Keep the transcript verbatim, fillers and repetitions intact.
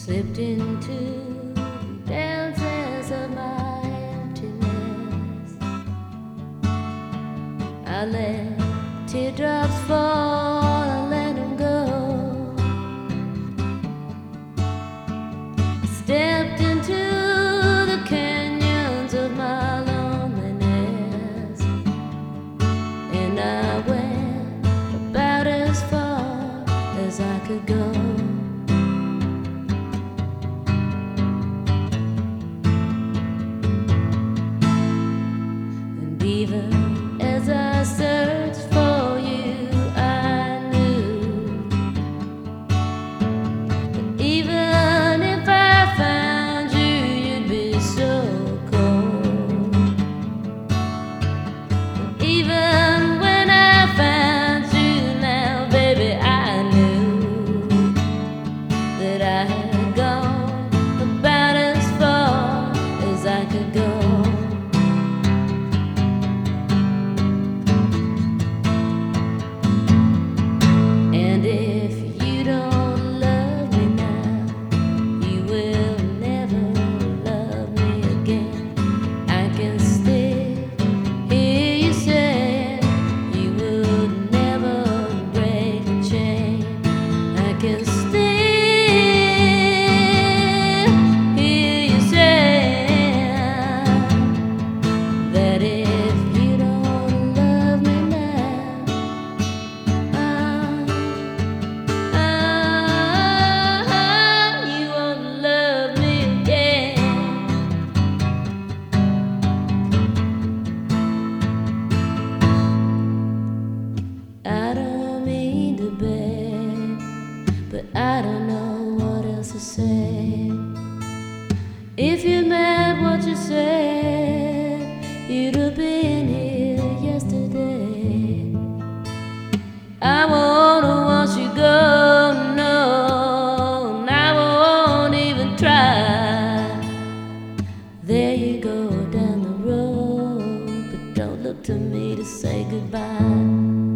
slipped into the dances of my emptiness. I let teardrops fall, I let them go. I stepped into the canyons of my loneliness, and I went about as far as I could go. Even as I searched for you, I knew that even if I found you, you'd be so cold. And even when I found you now, baby, I knew that I had gone about as far as I could go. But I don't know what else to say. If you meant what you said, you'd have been here yesterday. I wanna watch you go, no, and I won't even try. There you go down the road, but don't look to me to say goodbye.